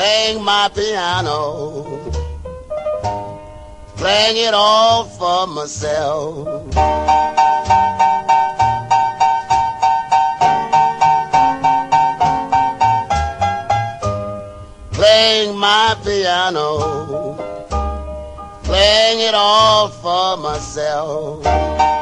playing my piano, playing it all for myself. Playing my piano, playing it all for myself.